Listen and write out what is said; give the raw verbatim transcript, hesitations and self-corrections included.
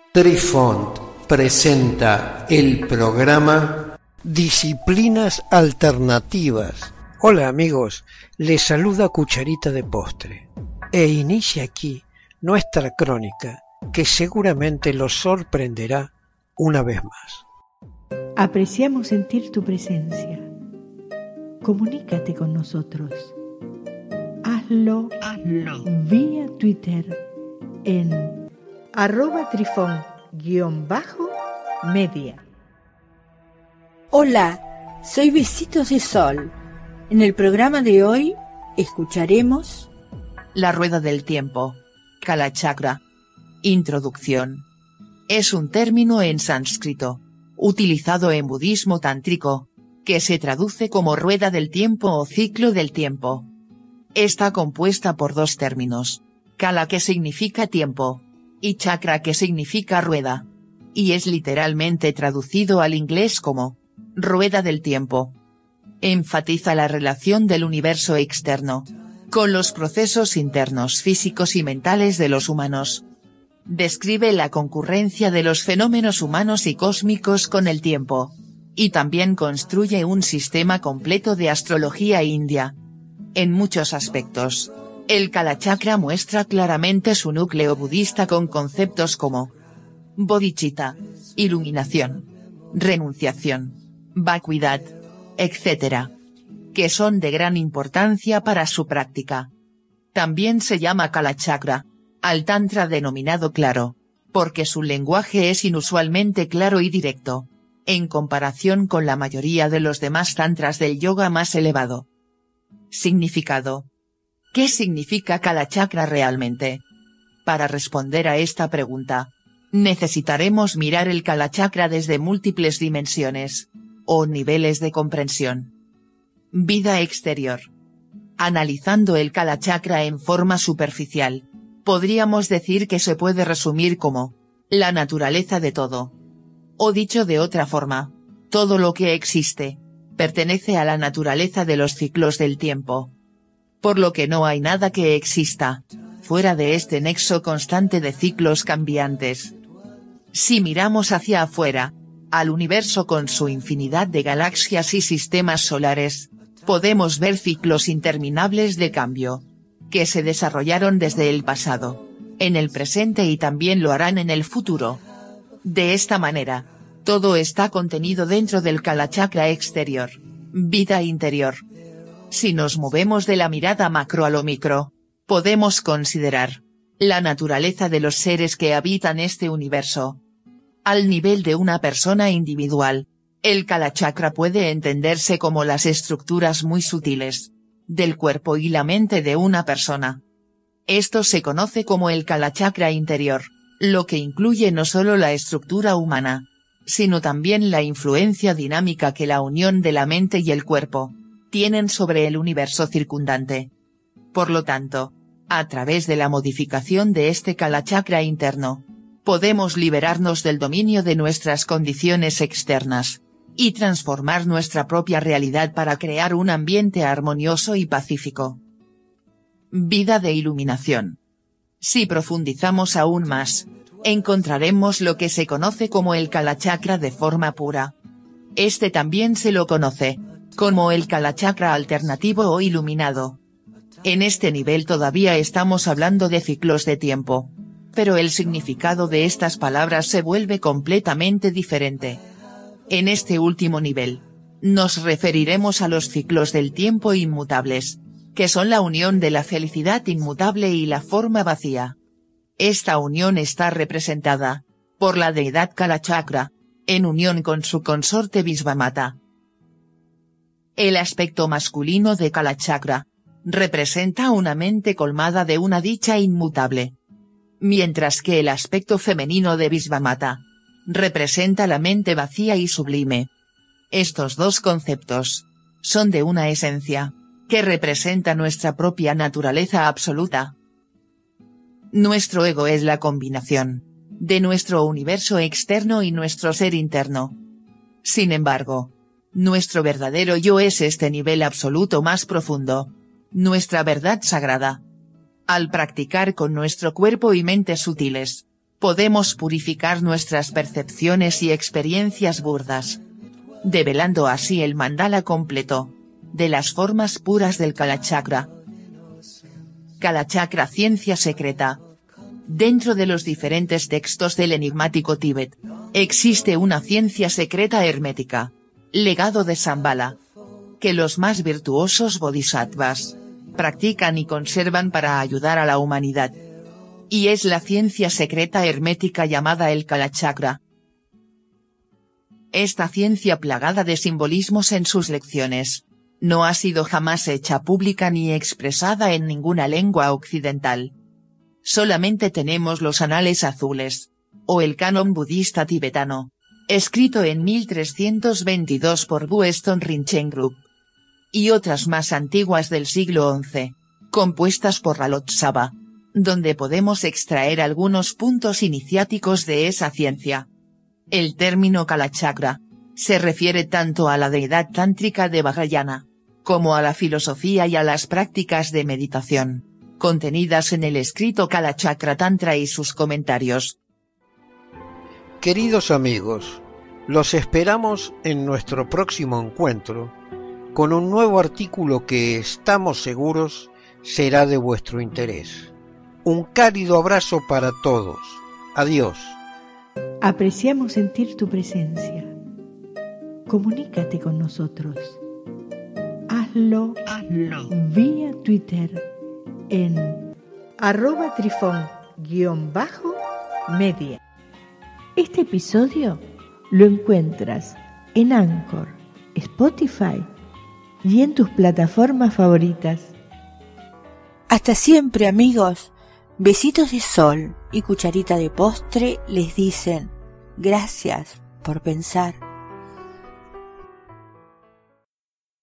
Trifont presenta el programa Disciplinas Alternativas. Hola amigos, les saluda Cucharita de Postre e inicia aquí nuestra crónica que seguramente los sorprenderá una vez más. Apreciamos sentir tu presencia. Comunícate con nosotros. Hazlo, Hazlo. vía Twitter en arroba trifón guión bajo media. Hola, soy Besitos de Sol. En el programa de hoy escucharemos La rueda del tiempo, Kalachakra. Introducción. Es un término en sánscrito, utilizado en budismo tántrico, que se traduce como rueda del tiempo o ciclo del tiempo. Está compuesta por dos términos, Kala que significa tiempo, y chakra que significa rueda, y es literalmente traducido al inglés como rueda del tiempo. Enfatiza la relación del universo externo con los procesos internos físicos y mentales de los humanos. Describe la concurrencia de los fenómenos humanos y cósmicos con el tiempo, y también construye un sistema completo de astrología india. En muchos aspectos, el Kalachakra muestra claramente su núcleo budista con conceptos como bodhicitta, iluminación, renunciación, vacuidad, etcétera, que son de gran importancia para su práctica. También se llama Kalachakra al tantra denominado claro, porque su lenguaje es inusualmente claro y directo, en comparación con la mayoría de los demás tantras del yoga más elevado. Significado. ¿Qué significa Kalachakra realmente? Para responder a esta pregunta, necesitaremos mirar el Kalachakra desde múltiples dimensiones, o niveles de comprensión. Vida exterior. Analizando el Kalachakra en forma superficial, podríamos decir que se puede resumir como la naturaleza de todo. O dicho de otra forma, todo lo que existe pertenece a la naturaleza de los ciclos del tiempo. Por lo que no hay nada que exista fuera de este nexo constante de ciclos cambiantes. Si miramos hacia afuera, al universo con su infinidad de galaxias y sistemas solares, podemos ver ciclos interminables de cambio, que se desarrollaron desde el pasado, en el presente y también lo harán en el futuro. De esta manera, todo está contenido dentro del Kalachakra exterior, vida interior. Si nos movemos de la mirada macro a lo micro, podemos considerar la naturaleza de los seres que habitan este universo. Al nivel de una persona individual, el Kalachakra puede entenderse como las estructuras muy sutiles del cuerpo y la mente de una persona. Esto se conoce como el Kalachakra interior, lo que incluye no solo la estructura humana, sino también la influencia dinámica que la unión de la mente y el cuerpo tienen sobre el universo circundante. Por lo tanto, a través de la modificación de este Kalachakra interno, podemos liberarnos del dominio de nuestras condiciones externas, y transformar nuestra propia realidad para crear un ambiente armonioso y pacífico. Vida de iluminación. Si profundizamos aún más, encontraremos lo que se conoce como el Kalachakra de forma pura. Este también se lo conoce como el Kalachakra alternativo o iluminado. En este nivel todavía estamos hablando de ciclos de tiempo, pero el significado de estas palabras se vuelve completamente diferente. En este último nivel, nos referiremos a los ciclos del tiempo inmutables, que son la unión de la felicidad inmutable y la forma vacía. Esta unión está representada por la deidad Kalachakra, en unión con su consorte Visvamata. El aspecto masculino de Kalachakra representa una mente colmada de una dicha inmutable, mientras que el aspecto femenino de Visvamata representa la mente vacía y sublime. Estos dos conceptos son de una esencia que representa nuestra propia naturaleza absoluta. Nuestro ego es la combinación de nuestro universo externo y nuestro ser interno. Sin embargo, nuestro verdadero yo es este nivel absoluto más profundo, nuestra verdad sagrada. Al practicar con nuestro cuerpo y mente sutiles, podemos purificar nuestras percepciones y experiencias burdas, develando así el mandala completo de las formas puras del Kalachakra. Kalachakra, ciencia secreta. Dentro de los diferentes textos del enigmático Tíbet, existe una ciencia secreta hermética, legado de Shambhala, que los más virtuosos bodhisattvas practican y conservan para ayudar a la humanidad. Y es la ciencia secreta hermética llamada el Kalachakra. Esta ciencia, plagada de simbolismos en sus lecciones, no ha sido jamás hecha pública ni expresada en ninguna lengua occidental. Solamente tenemos los Anales Azules, o el canon budista tibetano, escrito en mil trescientos veintidós por Bueston Rinchen Group, y otras más antiguas del siglo once, compuestas por Ralotsava, donde podemos extraer algunos puntos iniciáticos de esa ciencia. El término Kalachakra se refiere tanto a la deidad tántrica de Vajrayana, como a la filosofía y a las prácticas de meditación, contenidas en el escrito Kalachakra Tantra y sus comentarios. Queridos amigos, los esperamos en nuestro próximo encuentro con un nuevo artículo que estamos seguros será de vuestro interés. Un cálido abrazo para todos. Adiós. Apreciamos sentir tu presencia. Comunícate con nosotros. Hazlo, Hazlo. vía Twitter en arroba trifón guión bajo media. Este episodio lo encuentras en Anchor, Spotify y en tus plataformas favoritas. Hasta siempre, amigos. Besitos de sol y cucharita de postre les dicen gracias por pensar.